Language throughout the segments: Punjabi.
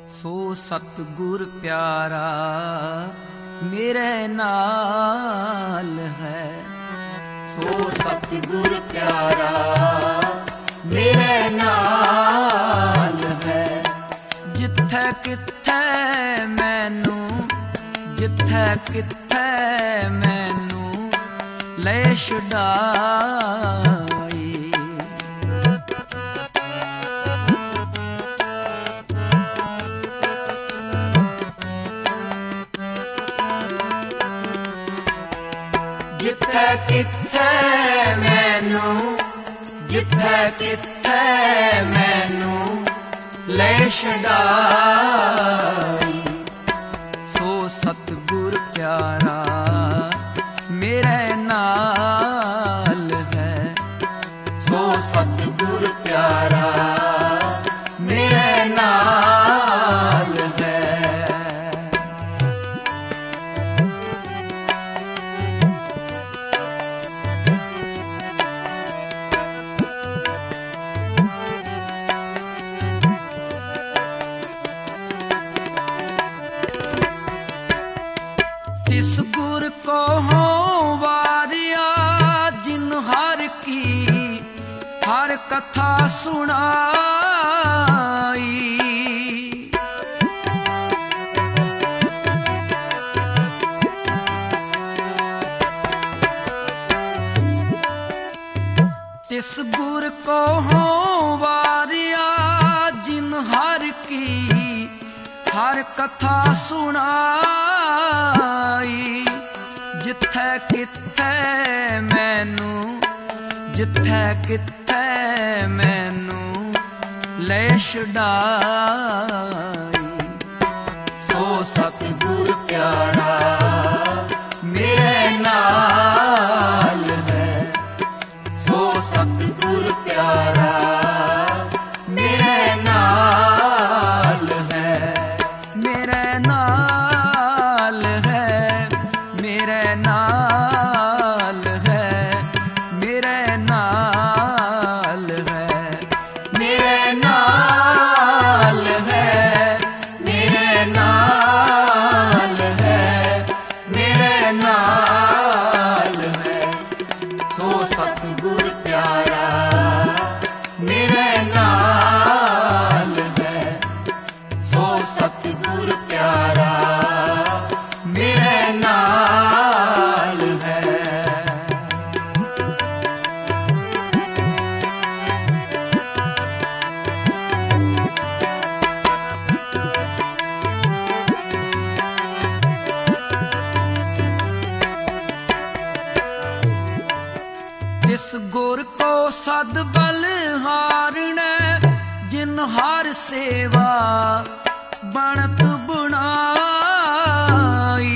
सो सतगुर प्यारा मेरे नाल है। सो सतगुर प्यारा मेरे नाल है। जिथे किथे मैनू जिथे किथे मैनू ले छुड़ाई। जिथे किथे मैनू जिथे किथे मैनू ले छुड़ाई। सो सतगुर प्यारा मेरे नाल है। सो सतगुर प्यारा मेरे नाल है। तिस गुर को हो वारिया जिन हर की हर कथा सुनाई। तिस गुर को हो वारिया जिन हर की हर कथा सुनाई। जिथे किथे मैनू जिथे किथे मैनू ले छुड़ाई। सो सतगुर प्यारा मेरे नाल है। सो सतगुर प्यारा मेरे नाल है। मेरे नाल है मेरे नाल है मेरे नाल है मेरे नाल है मेरे नाल है मेरे नाल है। सो सतगुर प्यारा मेरे नाल है। सो सतगुर प्यारा मेरे नाल है। तिस गुर को सद बल हारने जिन हर सेवा बनत बनाई।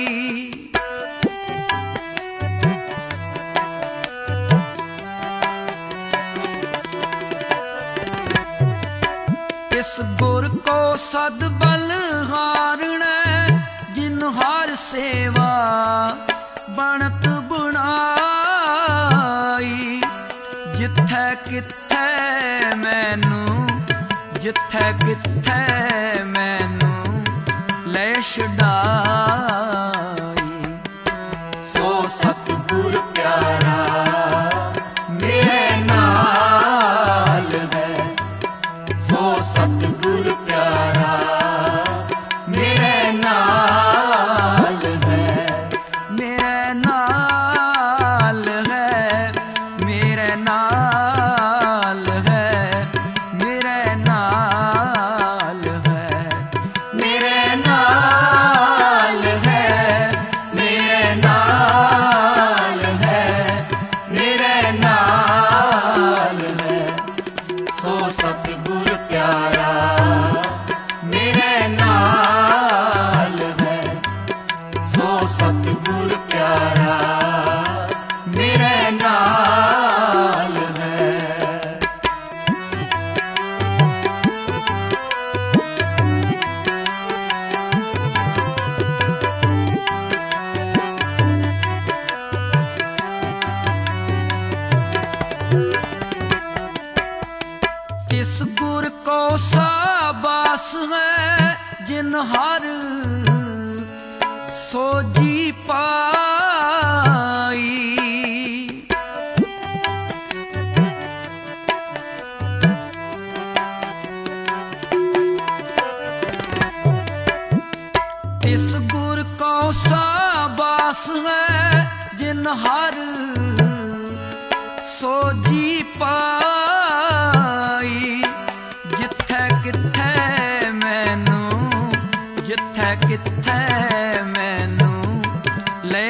तिस गुर को सद बल हारने जिन हर सेवा बनत बनाई। जिथे किथे मैनू जिथे किथे मैनू ले छुड़ाई। सो सतगुर प्यारा मेरे नाल है। सो सतगुर प्यारा मेरे नाल है। मेरे नाल है मेरे नाल है मेरे नाल है मेरे नाल है मेरे नाल है मेरे नाल है। सो सतगुर प्यारा मेरे नाल है। सो सतगुर प्यारा मेरे नाल है। तिस गुर को साबास है ਜਿਨ ਹਰ ਸੋਜੀ ਪਾਈ। ਤਿਸ ਗੁਰ ਕੋ ਸਾਬਾਸ ਹੈ ਜਿਨ ਹਰ ਸੋਜੀ ਪਾਈ। ਜਿੱਥੈ ਕਿੱਥੈ ਮੈਨੂੰ, ਜਿੱਥੈ ਕਿੱਥੈ ਮੈਨੂੰ ਲੈ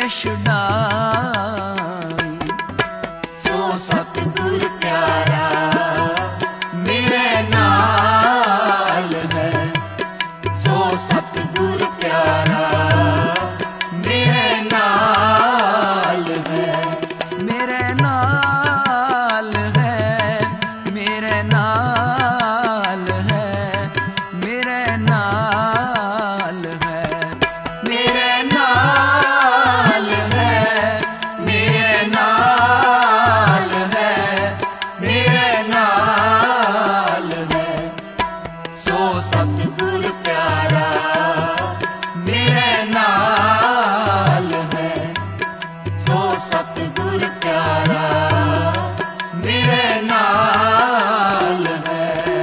ਛੁਡਾਈ। ਸੋ ਸਤਿਗੁਰ ਪਿਆਰਾ ਮੇਰੇ ਨਾਲ ਹੈ। ਸੋ ਸਤਿਗੁਰ ਪਿਆਰਾ ਮੇਰੇ ਨਾਲ ਹੈ। ਮੇਰੇ ਨਾਲ ਹੈ, ਮੇਰੇ ਨਾਲ ਹੈ, ਮੇਰੇ ਨਾਲ ਹੈ, ਮੇਰੇ ਨਾਲ ਹੈ। ਮੇਰੇ ਨਾਲ ਹੈ। ਮੇਰੇ ਨਾਲ ਹੈ। ਸੋ ਸਤਿਗੁਰ ਪਿਆਰਾ ਮੇਰੇ ਨਾਲ ਹੈ। ਸੋ ਸਤਿਗੁਰ ਪਿਆਰਾ ਮੇਰੇ ਨਾਲ ਹੈ।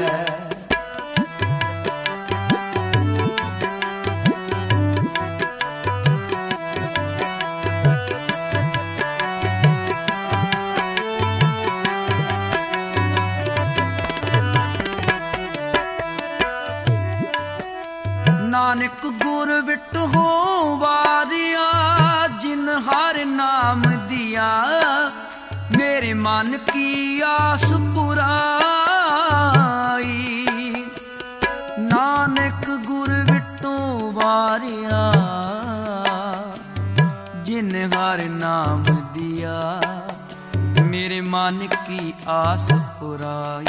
ਨਾਨਕ ਗੁਰ ਵਿਟਹੁ ਵਾਰਿਆ ਜਿਨ ਹਰ ਨਾਮ ਦਿਆ। ਮੇਰੇ ਮਨ ਕੀ ਆਸ ਪੁਰਾਈ। ਨਾਨਕ ਗੁਰ ਵਿਟਹੁ ਵਾਰਿਆ ਜਿਨ ਹਰ ਨਾਮ ਦਿਆ। ਮੇਰੇ ਮਨ ਕੀ ਆਸ ਪੁਰਾਈ।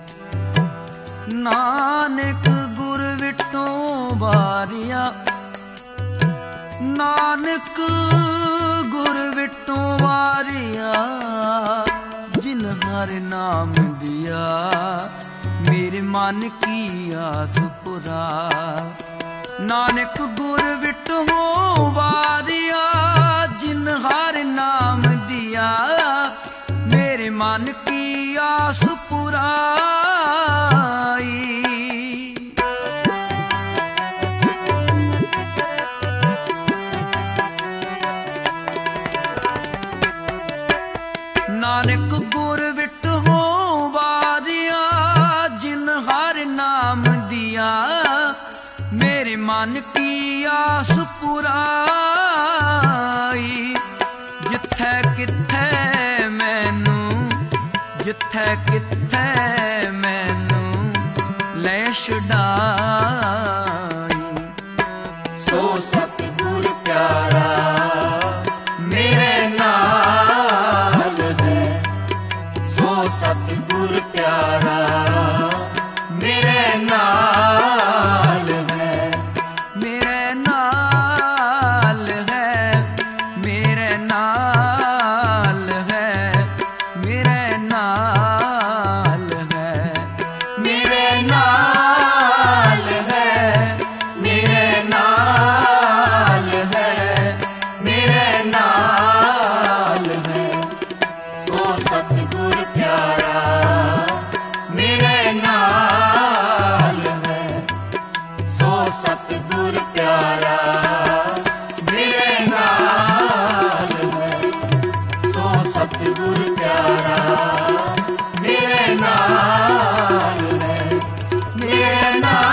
ਨਾਨਕ ਗੁਰ ਵਿਟਹੁ ਵਾਰਿਆ। ਨਾਨਕ ਗੁਰ ਵਿਟਹੁ ਵਾਰਿਆ ਜਿਨ ਹਰ ਨਾਮ ਦਿਆ। ਮੇਰੇ ਮਨ ਕੀ ਆਸ ਪੁਰਾਈ। ਨਾਨਕ ਗੁਰ ਵਿਟਹੁ ਵਾਰਿਆ ਜਿਨ ਹਰ ਨਾਮ ਦਿਆ। ਮੇਰੇ ਮਨ ਕੀ ਆਸ ਪੁਰਾਈ। ਨਾਨਕ ਗੁਰ ਵਿਟਹੁ ਵਾਰਿਆ ਜਿਨ ਹਰ ਨਾਮ ਦਿਆ। ਮੇਰੇ ਮਨ ਕੀ ਆਸ ਪੁਰਾਈ। ਜਿੱਥੈ ਕਿੱਥੈ ਮੈਨੂੰ, ਜਿੱਥੈ ਕਿੱਥੈ ਮੈਨੂੰ ਲੈ ਛੁਡਾਈ। ਸੋ ਸਤਿਗੁਰ ਪਿਆਰਾ ਮੇਰੇ ਨਾਲ ਹੈ। ਸੋ ਸਤਿਗੁਰ ਪਿਆਰਾ ਮੇਰੇ ਨਾਲ ਹੈ। ਮੇਰੇ ਨਾਲ ਹੈ, ਮੇਰੇ ਨਾਲ ਹੈ, ਮੇਰੇ ਨਾਲ ਹੈ, ਮੇਰੇ ਨਾਲ ਹੈ। ਮੇਰੇ ਨਾਲ ਹੈ। ਮੇਰੇ ਨਾਲ ਹੈ। ਸੋ ਸਤਿਗੁਰ ਪਿਆਰਾ ਮੇਰੇ ਨਾਲ ਹੈ। ਸੋ ਸਤਿਗੁਰ ਪਿਆਰਾ ਮੇਰੇ ਨਾਲ ਹੈ। ਸੋ ਸਤਿਗੁਰ ਪਿਆਰਾ ਮੇਰੇ ਨਾਲ ਹੈ। ਮੇਰੇ ਨਾਲ